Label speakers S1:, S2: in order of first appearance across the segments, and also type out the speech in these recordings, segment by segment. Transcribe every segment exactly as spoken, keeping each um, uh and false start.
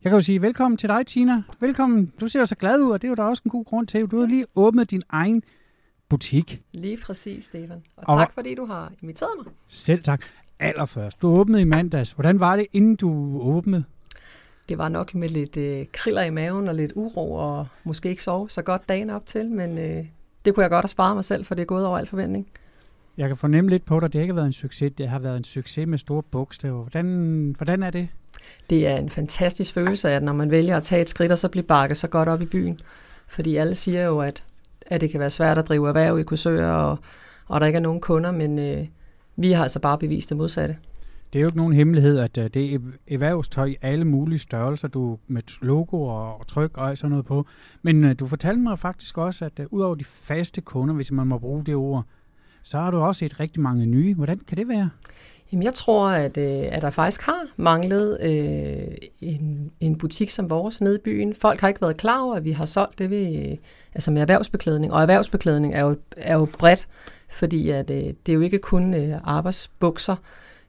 S1: Jeg kan jo sige velkommen til dig, Tina. Velkommen. Du ser jo så glad ud, og det er jo da også en god grund til. Du har lige åbnet din egen butik.
S2: Lige præcis, Stefan. Og, og tak, fordi du har inviteret mig.
S1: Selv tak. Allerførst. Du åbnede i mandags. Hvordan var det, inden du åbnede?
S2: Det var nok med lidt øh, kriller i maven og lidt uro, og måske ikke sove så godt dagen op til, men øh, det kunne jeg godt have sparet mig selv, for det er gået over al forventning.
S1: Jeg kan fornemme lidt på dig, det har ikke været en succes. Det har været en succes med store bogstaver. Hvordan, hvordan er det?
S2: Det er en fantastisk følelse, at når man vælger at tage et skridt, og så blive bakket så godt op i byen. Fordi alle siger jo, at, at det kan være svært at drive erhverv i Korsør, og, og der ikke er nogen kunder, men øh, vi har altså bare bevist det modsatte. Det
S1: er jo ikke nogen hemmelighed, at det er erhvervstøj i alle mulige størrelser, du med logo og tryk og sådan noget på. Men uh, du fortalte mig faktisk også, at uh, udover de faste kunder, hvis man må bruge det ord, så har du også set rigtig mange nye. Hvordan kan det være?
S2: Jamen, jeg tror, at, øh, at der faktisk har manglet øh, en, en butik som vores nede i byen. Folk har ikke været klar over, at vi har solgt det ved, øh, altså med erhvervsbeklædning. Og erhvervsbeklædning er jo, er jo bredt, fordi at, øh, det er jo ikke kun øh, arbejdsbukser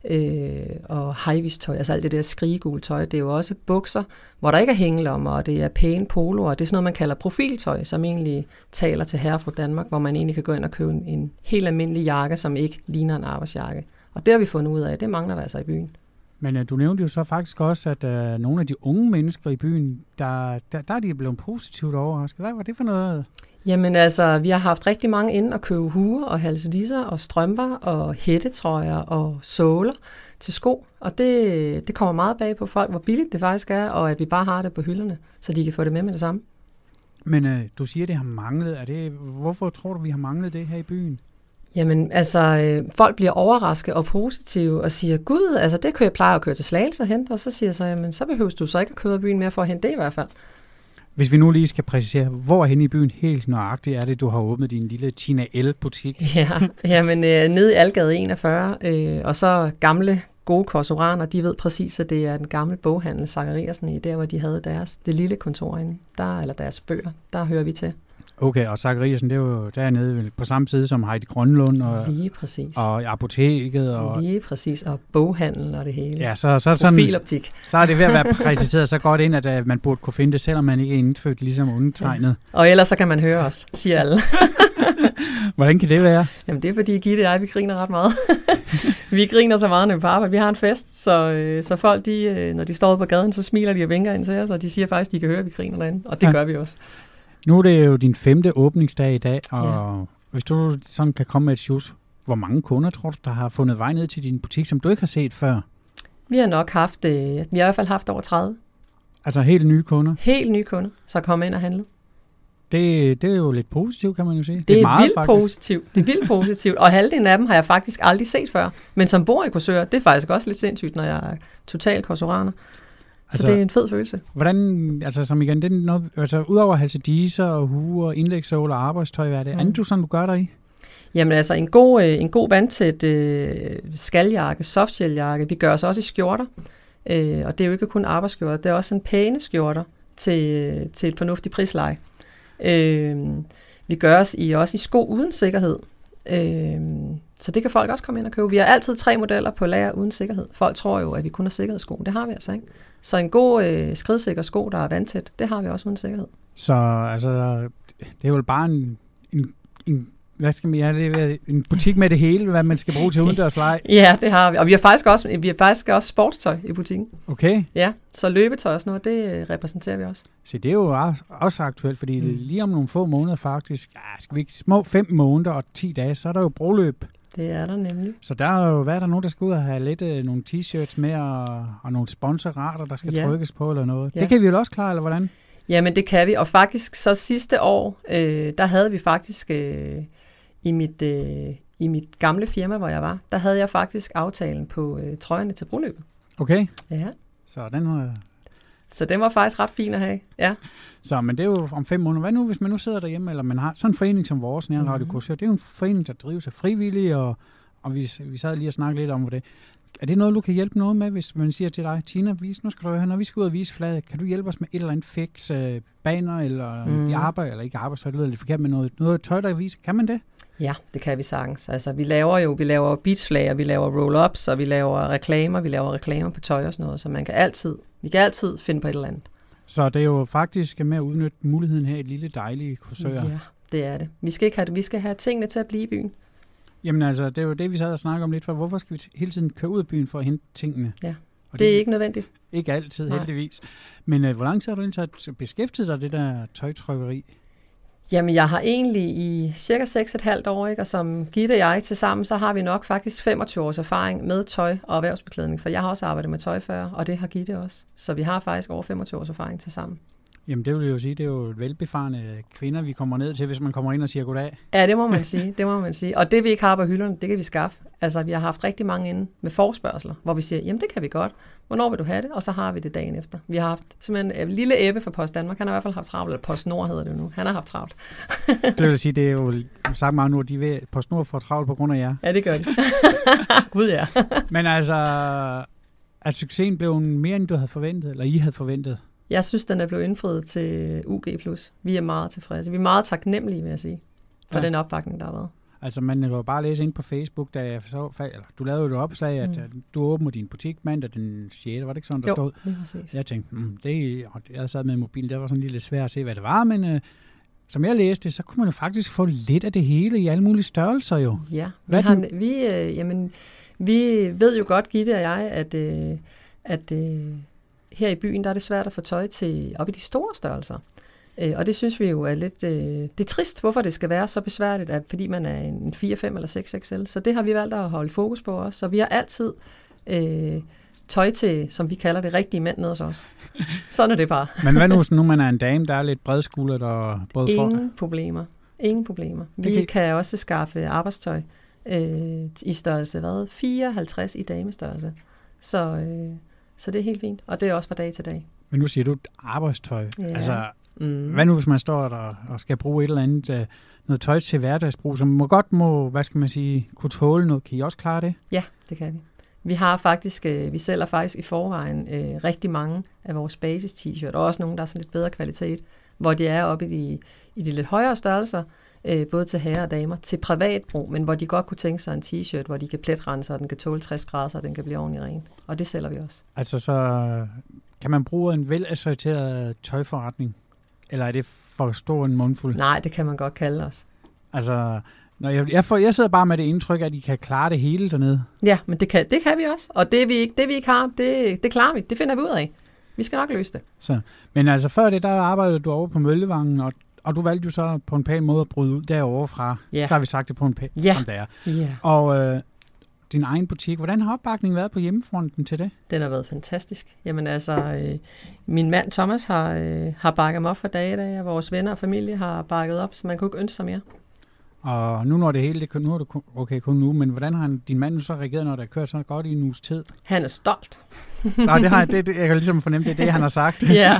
S2: øh, og high-vis-tøj, altså alt det der skrigegule tøj. Det er jo også bukser, hvor der ikke er hængelommer, og det er pæne poloer. Det er sådan noget, man kalder profiltøj, som egentlig taler til herre fra Danmark, hvor man egentlig kan gå ind og købe en, en helt almindelig jakke, som ikke ligner en arbejdsjakke. Og det har vi fundet ud af, det mangler der altså i byen.
S1: Men uh, du nævnte jo så faktisk også, at uh, nogle af de unge mennesker i byen, der, der, der er de blevet positivt overrasket. Hvad var det for noget?
S2: Jamen altså, vi har haft rigtig mange inde og købe huer og halsedisser og strømper og hættetrøjer og såler til sko. Og det, det kommer meget bag på folk, hvor billigt det faktisk er, og at vi bare har det på hylderne, så de kan få det med med det samme.
S1: Men uh, du siger, at det har manglet. Er det, hvorfor tror du, vi har manglet det her i byen?
S2: Jamen, altså, øh, folk bliver overrasket og positive og siger, gud, altså det kan jeg pleje at køre til Slagelse og hente, og så siger jeg så, jamen så behøver du så ikke at køre i byen mere for at hente det i hvert fald.
S1: Hvis vi nu lige skal præcisere, hvor hen i byen helt nøjagtigt er det, du har åbnet din lille Tina L-butik?
S2: Ja, jamen øh, nede i Algade enogfyrre, øh, og så gamle gode korsoraner, de ved præcis, at det er den gamle boghandel Zachariasen i, der hvor de havde deres, det lille kontor inde, der, eller deres bøger, der hører vi til.
S1: Okay, og Zachariasen, det er jo dernede på samme side som Heidi Grønlund og,
S2: lige præcis.
S1: Og apoteket. Og,
S2: lige præcis, og boghandel og det hele.
S1: Ja, så, så, sådan,
S2: profiloptik.
S1: Så er det ved at være præciseret så godt ind, at man burde kunne finde det, selvom man ikke er indfødt ligesom undertegnet.
S2: Ja. Og ellers så kan man høre os, siger alle.
S1: Hvordan kan det være?
S2: Jamen det er fordi Gitte og jeg, vi griner ret meget. Vi griner så meget, når vi på arbejde. Vi har en fest, så, så folk, de, når de står ude på gaden, så smiler de og vinker ind til os, og de siger faktisk, de kan høre, at vi griner derinde. Og det ja. gør vi også.
S1: Nu er det jo din femte åbningsdag i dag, og ja. hvis du sådan kan komme med et shoes, hvor mange kunder tror du, der har fundet vej ned til din butik, som du ikke har set før?
S2: Vi har nok haft, øh, vi har i hvert fald haft over tredive.
S1: Altså helt nye kunder?
S2: Helt nye kunder, så kom ind og handle.
S1: Det, det er jo lidt positivt, kan man jo sige.
S2: Det, det er, er vildt faktisk. positivt. Det er vildt positivt, og halvdelen af dem har jeg faktisk aldrig set før. Men som bor i Korsør, det er faktisk også lidt sindssygt, når jeg er total korsoraner. Så altså, det er en fed følelse.
S1: Hvordan, altså som igen, det er noget, altså udover halsediser og huer, indlægssåler og arbejdstøj, hvad er det mm. andet, du sådan, du gør der i?
S2: Jamen altså en god, øh, en god vandtæt øh, skaljakke, softshelljakke, vi gør os også i skjorter, øh, og det er jo ikke kun arbejdsskjorter, det er også en pæne skjorter til, til et fornuftigt prisleje. Øh, vi gør os i, også i sko uden sikkerhed, øh, så det kan folk også komme ind og købe. Vi har altid tre modeller på lager uden sikkerhed. Folk tror jo, at vi kun har sikkerhedssko. Det har vi altså ikke. Så en god øh, skridsikker sko, der er vandtæt, det har vi også uden sikkerhed.
S1: Så altså, det er jo bare en, en, en, hvad skal man, ja, det er en butik med det hele, hvad man skal bruge til udendørsleje.
S2: Ja, det har vi. Og vi har faktisk også, vi har faktisk også sportstøj i butikken.
S1: Okay.
S2: Ja, så løbetøj og sådan noget, det repræsenterer vi også.
S1: Så det er jo også aktuelt, fordi mm. lige om nogle få måneder faktisk, ja, skal vi ikke, små fem måneder og ti dage, så er der jo broløb.
S2: Det er der nemlig.
S1: Så der er jo, hvad er der nogen, der skal ud og have lidt øh, nogle t-shirts med, og, og nogle sponsorater, der skal ja. trykkes på, eller noget. Ja. Det kan vi jo også klare, eller hvordan?
S2: Jamen, det kan vi, og faktisk så sidste år, øh, der havde vi faktisk, øh, i, mit, øh, i mit gamle firma, hvor jeg var, der havde jeg faktisk aftalen på øh, trøjerne til broløbet.
S1: Okay.
S2: Ja.
S1: Så den var...
S2: Så den var faktisk ret fin at have, ja.
S1: Så, men det er jo om fem måneder. Hvad nu, hvis man nu sidder derhjemme, eller man har sådan en forening som vores, Nær Radio Korsør, det er jo en forening, der drives af frivillige, og, og vi, vi sad lige og snakkede lidt om det. Er det noget, du kan hjælpe noget med, hvis man siger til dig, Tina, vis, nu skal du høre, når vi skal ud og vise flaget, kan du hjælpe os med et eller andet fix, øh, baner, eller mm. i arbejde, eller ikke arbejde, så det lyder lidt forkert, men noget, noget tøj, der viser. Kan man det?
S2: Ja, det kan vi sagtens. Altså, vi laver jo, vi laver beachflager, vi laver roll-ups, og vi laver reklamer, vi laver reklamer på tøj og sådan noget, så man kan altid, Vi kan altid finde på et eller andet.
S1: Så det er jo faktisk med at udnytte muligheden her i et lille dejlige Korsør.
S2: Ja, det er det. Vi skal ikke have det. Vi skal have tingene til at blive i byen.
S1: Jamen altså, det er jo det, vi sad og snakkede om lidt for. Hvorfor skal vi hele tiden køre ud af byen for at hente tingene?
S2: Ja,
S1: og
S2: det, det er ikke nødvendigt.
S1: Ikke altid,
S2: Nej.
S1: heldigvis. Men øh, hvor lang tid har du egentlig beskæftiget dig det der tøjtrykkeri?
S2: Jamen, jeg har egentlig i cirka seks og et halvt år, ikke? Og som Gitte og jeg til sammen, så har vi nok faktisk femogtyve års erfaring med tøj og erhvervsbeklædning, for jeg har også arbejdet med tøj før, og det har Gitte også. Så vi har faktisk over femogtyve års erfaring til sammen.
S1: Jamen, det vil jeg jo sige, det er jo velbefarne kvinder, vi kommer ned til, hvis man kommer ind og siger goddag.
S2: Ja, det må man sige, det må man sige. Og det vi ikke har på hylderne, det kan vi skaffe. Altså, vi har haft rigtig mange inde med forespørgsler, hvor vi siger, jamen det kan vi godt. Hvornår vil du have det? Og så har vi det dagen efter. Vi har haft simpelthen en lille Ebbe fra Post Danmark. Han har i hvert fald haft travlt, eller Post Nord hedder det nu. Han har haft travlt.
S1: Det vil sige, det er jo sagt meget nu, at de ved, Post Nord får travlt på grund af jer.
S2: Ja, det gør de. Gud ja.
S1: Men altså, at succesen blev mere, end du havde forventet, eller I havde forventet?
S2: Jeg synes, den er blevet indfriet til U G plus. Vi er meget tilfredse. Vi er meget taknemmelige, vil jeg sige, for ja. den opbakning, der har været.
S1: Altså, man kan jo bare læse ind på Facebook, da jeg så, eller, du lavede jo et opslag, at mm. du åbner din butik mandag den sjette, var det ikke sådan, der
S2: jo,
S1: stod?
S2: Jo, præcis.
S1: Jeg tænkte, mm, det, jeg sad med mobilen, det var sådan lidt svært at se, hvad det var, men øh, som jeg læste, så kunne man jo faktisk få lidt af det hele i alle mulige størrelser jo.
S2: Ja, vi, har, vi, øh, jamen, vi ved jo godt, Gitte og jeg, at, øh, at øh, her i byen, der er det svært at få tøj til op i de store størrelser. Og det synes vi jo er lidt, øh, det er trist, hvorfor det skal være så besværligt, at, fordi man er en fire, fem eller seks X L. Så det har vi valgt at holde fokus på også. Så vi har altid øh, tøj til, som vi kalder det, rigtige mænd nede hos os. Sådan er det bare.
S1: Men hvad nu, nu man er en dame, der er lidt bredskuldret og både for?
S2: Ingen problemer. Ingen problemer. Vi okay. kan også skaffe arbejdstøj øh, i størrelse, hvad? fireoghalvtreds i damestørrelse. Så, øh, så det er helt fint. Og det er også fra dag til dag.
S1: Men nu siger du arbejdstøj. Ja. Altså,
S2: Mm.
S1: hvad nu, hvis man står der og skal bruge et eller andet, uh, noget tøj til hverdagsbrug, som må godt må, hvad skal man sige, kunne tåle noget. Kan I også klare det?
S2: Ja, det kan vi. Vi har faktisk, øh, vi sælger faktisk i forvejen øh, rigtig mange af vores basis t-shirt, og også nogle, der er sådan lidt bedre kvalitet, hvor de er oppe i de, i de lidt højere størrelser, øh, både til herrer og damer, til privatbrug, men hvor de godt kunne tænke sig en t-shirt, hvor de kan pletrense, og den kan tåle tres grader, så den kan blive ordentligt ren. Og det sælger vi også. Altså så
S1: kan man bruge en velassorteret tøjforretning? Eller er det for stor en mundfuld?
S2: Nej, det kan man godt kalde os.
S1: Altså, når jeg, jeg, får, jeg sidder bare med det indtryk, at I kan klare det hele dernede.
S2: Ja, men det kan, det kan vi også. Og det vi ikke, det, vi ikke har, det, det klarer vi. Det finder vi ud af. Vi skal nok løse det.
S1: Så, men altså, før det, der arbejdede du over på Møllevangen, og, og du valgte jo så på en pæn måde at bryde ud derovre fra.
S2: Ja.
S1: Så har vi sagt det på en pæn,
S2: ja.
S1: som det er.
S2: Ja.
S1: Og øh, din egen butik, hvordan har opbakningen været på hjemmefronten til det?
S2: Den har været fantastisk. Jamen altså, øh, min mand Thomas har, øh, har bakket mig op for dage i dag, og vores venner og familie har bakket op, så man kunne ikke ønske sig mere.
S1: Og nu når det hele, det, nu er det okay kun nu, men hvordan har din mand nu så reageret, når der kører så godt i en uges tid?
S2: Han er stolt.
S1: Nå, det har det, det, jeg kan ligesom fornemme, det er det, han har sagt.
S2: Ja.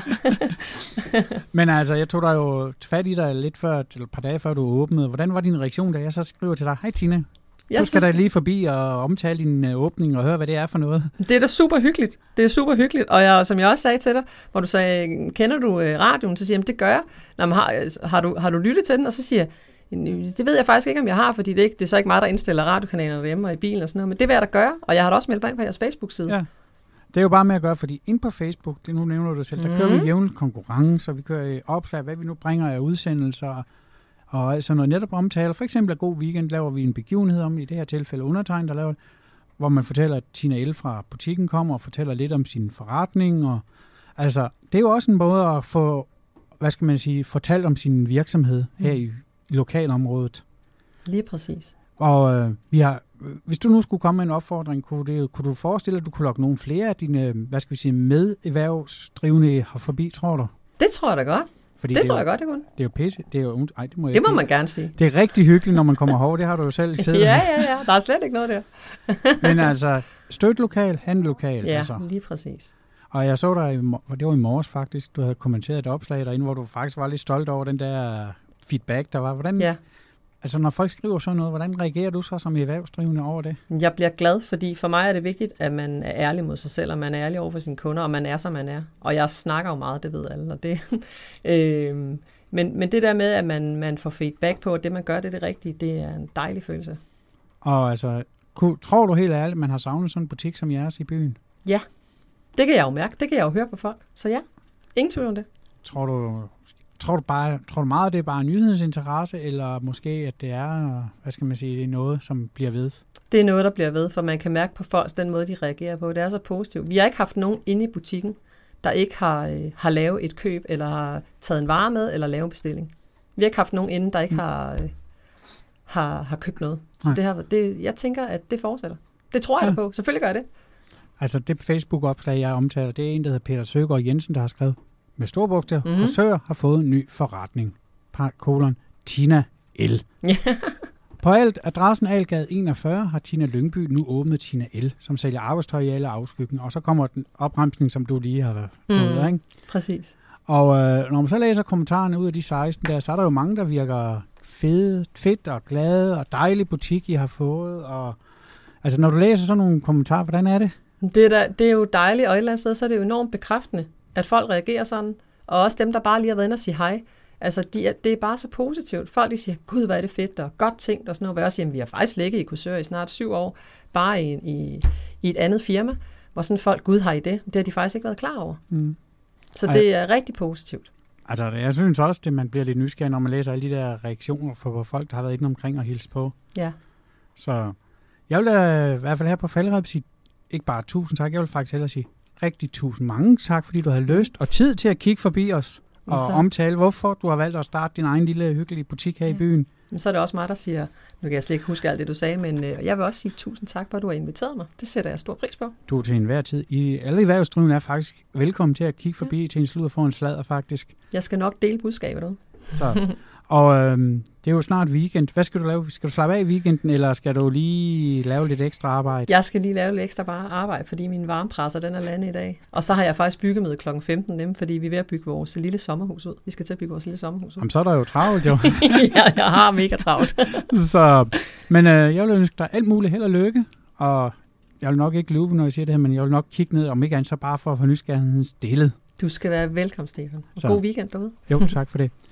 S1: Men altså, jeg tog dig jo fat i dig lidt før, eller et par dage før du åbnede. Hvordan var din reaktion, da jeg så skriver til dig, hej Tina, jeg du skal da lige forbi og omtale din uh, åbning og høre, hvad det er for noget.
S2: Det er da super hyggeligt. Det er super hyggeligt. Og jeg, som jeg også sagde til dig, hvor du sagde, kender du uh, radioen? Så siger jeg, det gør jeg. Nå, men har, har, du, har du lyttet til den? Og så siger jeg, det ved jeg faktisk ikke, om jeg har, fordi det er, ikke, det er så ikke mig, der indstiller radiokanalerne derhjemme og i bilen og sådan noget. Men det vil jeg da gøre, og jeg har da også meldt mig ind på jeres Facebook-side.
S1: Ja, det er jo bare med at gøre, fordi ind på Facebook, det nu nævner du selv, der mm. kører vi jævnligt konkurrencer, vi kører opslag, hvad vi nu bringer af udsendelser, og altså noget netop omtaler. For eksempel af God Weekend laver vi en begivenhed om, i det her tilfælde undertegn, der laver det, hvor man fortæller, at Tina L. fra butikken kommer og fortæller lidt om sin forretning. Og, altså, det er jo også en måde at få, hvad skal man sige, fortalt om sin virksomhed mm. her i, i lokalområdet.
S2: Lige præcis.
S1: Og øh, vi har, hvis du nu skulle komme med en opfordring, kunne, det, kunne du forestille, at du kunne lokke nogle flere af dine, hvad skal vi sige, mederhvervsdrivende her forbi, tror du?
S2: Det tror jeg da godt.
S1: Fordi
S2: det,
S1: det
S2: tror
S1: jo,
S2: jeg godt, det kunne.
S1: Det er jo pisse. Det, er jo, ej, det må,
S2: det
S1: jeg
S2: må
S1: ikke.
S2: man gerne sige.
S1: Det er rigtig hyggeligt, når man kommer herover. Det har du jo selv siddet.
S2: Ja, ja, ja. Der er slet ikke noget der.
S1: Men altså, støt lokal, handel lokal.
S2: Ja,
S1: altså.
S2: lige præcis.
S1: Og jeg så dig, det var i morges faktisk, du havde kommenteret et opslag derinde, hvor du faktisk var lidt stolt over den der feedback, der var. Hvordan,
S2: ja.
S1: Altså, når folk skriver sådan noget, hvordan reagerer du så som erhvervsdrivende over det?
S2: Jeg bliver glad, fordi for mig er det vigtigt, at man er ærlig mod sig selv, og man er ærlig over for sine kunder, og man er, som man er. Og jeg snakker jo meget, det ved alle. Og det, øh, men, men det der med, at man, man får feedback på, at det, man gør, det er det rigtige, det er en dejlig følelse.
S1: Og altså, kunne, tror du helt ærligt, man har savnet sådan en butik som jeres i byen?
S2: Ja, Det kan jeg jo mærke. Det kan jeg jo høre på folk. Så ja, ingen tvivl om det.
S1: Tror du, tror du, bare, tror du meget, at det er bare nyhedens interesse, eller måske, at det er, hvad skal man sige, det er noget, som bliver ved?
S2: Det er noget, der bliver ved, for man kan mærke på folk, den måde, de reagerer på. Det er så positivt. Vi har ikke haft nogen inde i butikken, der ikke har, øh, har lavet et køb, eller har taget en vare med, eller lavet en bestilling. Vi har ikke haft nogen inde, der ikke har, øh, har, har købt noget. Så det her, det, jeg tænker, at det fortsætter. Det tror jeg ja. på. Selvfølgelig gør jeg det.
S1: Altså det Facebook-opslag, jeg omtaler, det er en, der hedder Peter Søgaard Jensen, der har skrevet med store bogstaver, mm-hmm. Frisør har fået en ny forretning. Par, kolon, Tina L. På alt adressen Algade enogfyrre har Tina Lyngby nu åbnet Tina L, som sælger arbejdstøj i alle afskygninger. Og så kommer den opremsning, som du lige har fået, mm, ikke?
S2: Præcis.
S1: Og øh, når man så læser kommentarerne ud af de seksten der, så er der jo mange, der virker fede, fedt og glade og dejlig butik, I har fået. Og, altså når du læser sådan nogle kommentarer, hvordan er det?
S2: Det er, da, det er jo dejligt, og et eller andet sted, så er det jo enormt bekræftende, at folk reagerer sådan. Og også dem, der bare lige har været inde og sige hej. Altså, de er, det er bare så positivt. Folk de siger, gud, hvad er det fedt, og godt tænkt, og sådan noget. Hvor jeg også siger, vi har faktisk ligget i Korsør i snart syv år, bare i, i, i et andet firma, hvor sådan folk, gud, har I det? Det har de faktisk ikke været klar over. Mm. Så det er rigtig positivt. Altså,
S1: jeg synes også, at man bliver lidt nysgerrig, når man læser alle de der reaktioner fra folk, der har været inde omkring og hilse på.
S2: Ja.
S1: Så jeg vil da, i hvert fald her på Falderebet sige, ikke bare tusind tak, jeg vil faktisk hellere sige rigtig tusind mange tak, fordi du havde lyst og tid til at kigge forbi os og så omtale, hvorfor du har valgt at starte din egen lille hyggelige butik her ja. i byen. Men
S2: så er det også mig, der siger, nu kan jeg slet ikke huske alt det, du sagde, men øh, jeg vil også sige tusind tak for, at du har inviteret mig. Det sætter jeg stor pris på.
S1: Du er til enhver tid. I, alle erhvervsdrivende er faktisk velkommen til at kigge forbi ja. til en slud og få en sladder, faktisk.
S2: Jeg skal nok dele budskabet ud.
S1: Så. Og øhm, det er jo snart weekend. Hvad skal du lave? Skal du slappe af i weekenden, eller skal du lige lave lidt ekstra arbejde?
S2: Jeg skal lige lave lidt ekstra bare arbejde, fordi min varmepresser, den er landet i dag. Og så har jeg faktisk byggemøde klokken femten, dem, fordi vi er ved at bygge vores lille sommerhus ud. Vi skal til at bygge vores lille sommerhus ud.
S1: Jamen, så er der jo travlt, jo.
S2: Ja, jeg har mega travlt.
S1: Så, men øh, jeg vil ønske dig alt muligt held og lykke, og jeg vil nok ikke løbe, når jeg siger det her, men jeg vil nok kigge ned, om ikke andet så bare for at få nysgerrigheden stillet.
S2: Du skal være velkommen, Stefan. Og god weekend derude.
S1: Jo, tak for det.